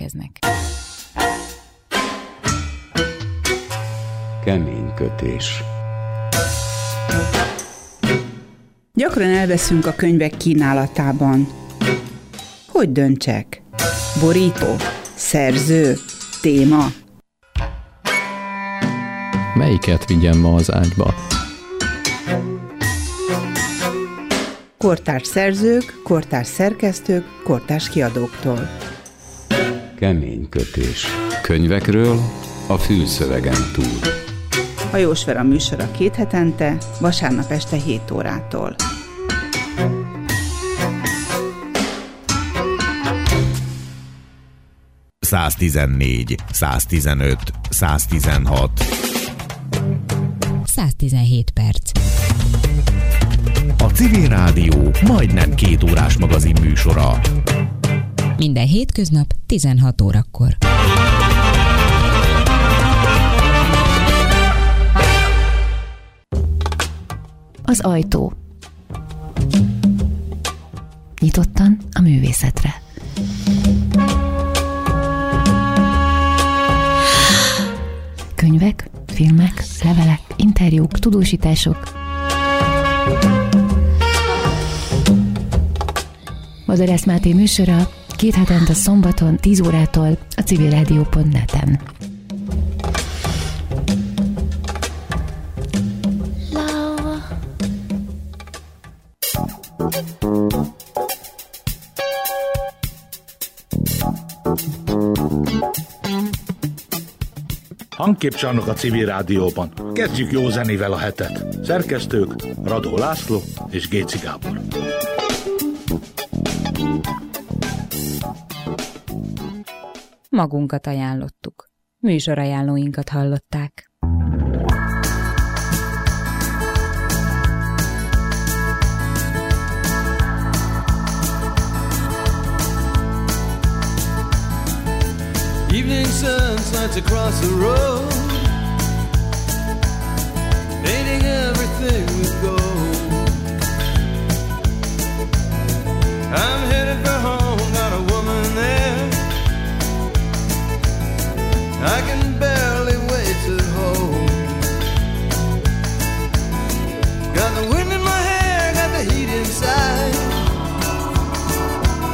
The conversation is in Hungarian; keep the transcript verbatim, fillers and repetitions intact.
jelentkeznek. Kemény kötés. Gyakran elveszünk a könyvek kínálatában. Hogy döntsek? Borító? Szerző? Téma? Melyiket vigyem ma az ágyba? Kortárs szerzők, kortárs szerkesztők, kortárs kiadóktól. Kemény kötés. Könyvekről a fülszövegen túl. Hajós Vera műsora két hetente, vasárnap este hét órától. száztizennégy, száztizenöt, száztizenhat. száztizenhét perc. A Civil Rádió majdnem két órás magazin műsora. Minden hétköznap tizenhat órakor. Az ajtó. Nyitottan a művészetre. Könyvek, filmek, levelek, interjúk, tudósítások. Madarász Máté műsora két hetente szombaton tíz órától a civilrádió pont net-en. Hangképcsarnok a Civil Rádióban. Kezdjük jó zenével a hetet. Szerkesztők Radó László és Géci Gábor. Magunkat ajánlottuk. Műsorajánlóinkat hallották. Evening sun slides across the road, painting everything with gold.